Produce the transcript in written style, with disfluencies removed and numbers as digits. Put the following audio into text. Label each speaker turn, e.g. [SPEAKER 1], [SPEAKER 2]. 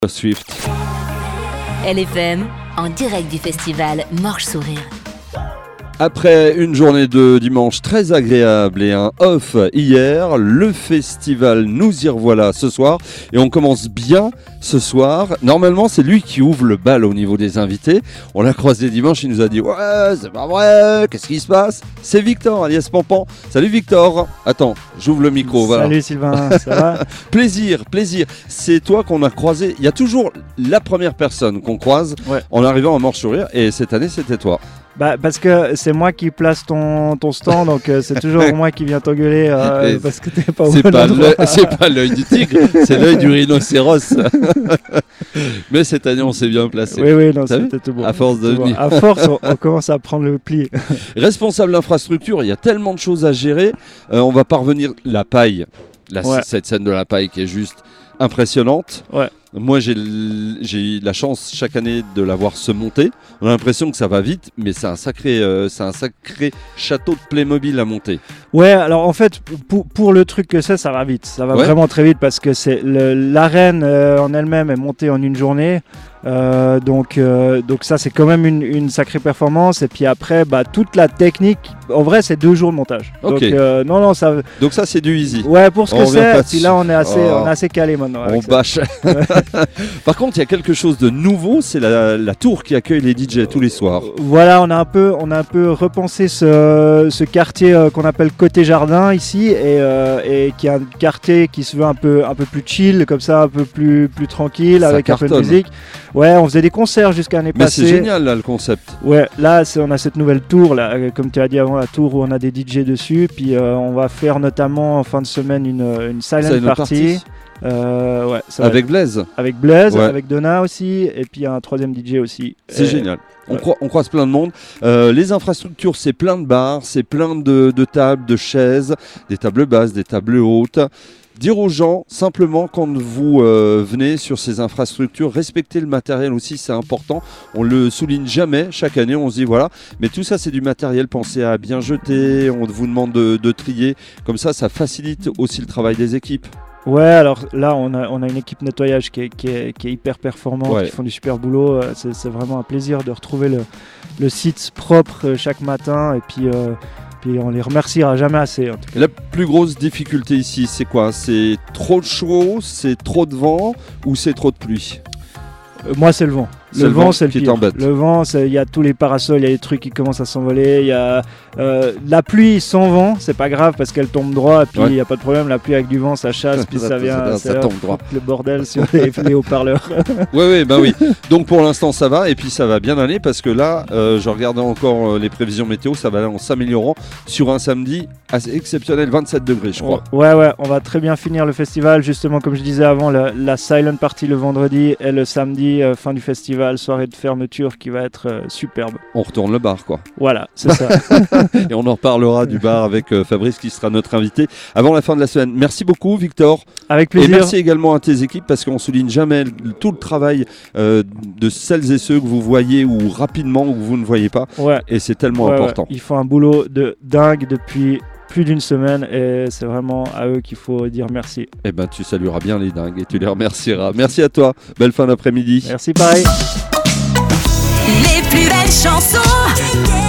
[SPEAKER 1] Swift.
[SPEAKER 2] LFM, en direct du festival Morche Sourire.
[SPEAKER 1] Après une journée de dimanche très agréable et un off hier, le festival nous y revoilà ce soir et on commence bien ce soir. Normalement c'est lui qui ouvre le bal au niveau des invités. On l'a croisé dimanche, il nous a dit ouais c'est pas vrai, qu'est-ce qui se passe? C'est Victor alias Pampan. Salut Victor. Attends, j'ouvre le micro. Voilà.
[SPEAKER 3] Salut Sylvain, ça va?
[SPEAKER 1] Plaisir. C'est toi qu'on a croisé. Il y a toujours la première personne qu'on croise en arrivant à Morche Sourire et cette année c'était toi.
[SPEAKER 3] Bah, parce que c'est moi qui place ton stand, donc c'est toujours moi qui viens t'engueuler parce que t'es pas au bon endroit.
[SPEAKER 1] C'est pas l'œil du tigre, c'est l'œil du rhinocéros. Mais cette année on s'est bien placé.
[SPEAKER 3] Oui, non, c'était tout bon.
[SPEAKER 1] À force de venir.
[SPEAKER 3] À force, on commence à prendre le pli.
[SPEAKER 1] Responsable d'infrastructure, il y a tellement de choses à gérer. On va parvenir la paille, cette scène de la paille qui est juste impressionnante.
[SPEAKER 3] Ouais.
[SPEAKER 1] Moi, j'ai la chance chaque année de la voir se monter. On a l'impression que ça va vite, mais c'est un sacré château de Playmobil à monter.
[SPEAKER 3] Ouais, alors en fait, pour le truc que ça va vite. Ça va vraiment très vite parce que l'arène en elle-même est montée en une journée. Donc ça, c'est quand même une sacrée performance. Et puis après, toute la technique, en vrai, c'est 2 jours de montage.
[SPEAKER 1] Okay.
[SPEAKER 3] Donc, ça...
[SPEAKER 1] Donc ça, c'est du easy.
[SPEAKER 3] Ouais, pour ce que c'est. Puis là, on est assez calé maintenant.
[SPEAKER 1] On bâche. Par contre, il y a quelque chose de nouveau, c'est la tour qui accueille les DJ tous les soirs.
[SPEAKER 3] Voilà, on a un peu repensé ce quartier qu'on appelle côté jardin ici et qui est un quartier qui se veut un peu plus chill, comme ça, un peu plus tranquille, ça avec cartonne. Un peu de musique. Ouais, on faisait des concerts jusqu'à l'année passée.
[SPEAKER 1] Mais c'est génial là le concept.
[SPEAKER 3] Ouais, là on a cette nouvelle tour là, comme tu as dit avant, la tour où on a des DJ dessus, puis on va faire notamment en fin de semaine une silent party.
[SPEAKER 1] Avec Blaise.
[SPEAKER 3] Avec Blaise, avec Donna aussi, et puis un 3e DJ aussi.
[SPEAKER 1] C'est génial. On croise plein de monde. Les infrastructures, c'est plein de bars, c'est plein de tables, de chaises, des tables basses, des tables hautes. Dire aux gens, simplement, quand vous venez sur ces infrastructures, respecter le matériel aussi, c'est important. On le souligne jamais. Chaque année, on se dit voilà. Mais tout ça, c'est du matériel. Pensez à bien jeter. On vous demande de trier. Comme ça facilite aussi le travail des équipes.
[SPEAKER 3] Ouais, alors là, on a une équipe nettoyage qui est hyper performante, qui font du super boulot. C'est vraiment un plaisir de retrouver le site propre chaque matin. Et puis on les remerciera jamais assez. En tout cas.
[SPEAKER 1] La plus grosse difficulté ici, c'est quoi? C'est trop de chaud, c'est trop de vent ou c'est trop de pluie?
[SPEAKER 3] Moi, c'est le vent. Le vent, c'est le pire.
[SPEAKER 1] T'embête.
[SPEAKER 3] Le vent, il y a tous les parasols, il y a des trucs qui commencent à s'envoler. Il y a la pluie sans vent, c'est pas grave parce qu'elle tombe droit. Et puis il n'y a pas de problème. La pluie avec du vent, ça chasse, puis ça vient.
[SPEAKER 1] Ça tombe droit.
[SPEAKER 3] Le bordel sur les haut-parleurs.
[SPEAKER 1] Oui. Donc pour l'instant, ça va. Et puis ça va bien aller parce que là, je regardais encore les prévisions météo. Ça va aller en s'améliorant sur un samedi assez exceptionnel, 27 degrés, je crois.
[SPEAKER 3] Ouais. On va très bien finir le festival. Justement, comme je disais avant, la silent party le vendredi et le samedi, fin du festival. Soirée de fermeture qui va être superbe.
[SPEAKER 1] On retourne le bar, quoi.
[SPEAKER 3] Voilà, c'est ça.
[SPEAKER 1] Et on en reparlera du bar avec Fabrice qui sera notre invité avant la fin de la semaine. Merci beaucoup, Victor.
[SPEAKER 3] Avec plaisir.
[SPEAKER 1] Et merci également à tes équipes parce qu'on souligne jamais tout le travail de celles et ceux que vous voyez ou rapidement ou que vous ne voyez pas. Ouais. Et c'est tellement important.
[SPEAKER 3] Ils font un boulot de dingue depuis plus d'une semaine et c'est vraiment à eux qu'il faut dire merci.
[SPEAKER 1] Eh ben tu salueras bien les dingues et tu les remercieras. Merci à toi, belle fin d'après-midi.
[SPEAKER 3] Merci pareil.
[SPEAKER 2] Les plus belles chansons.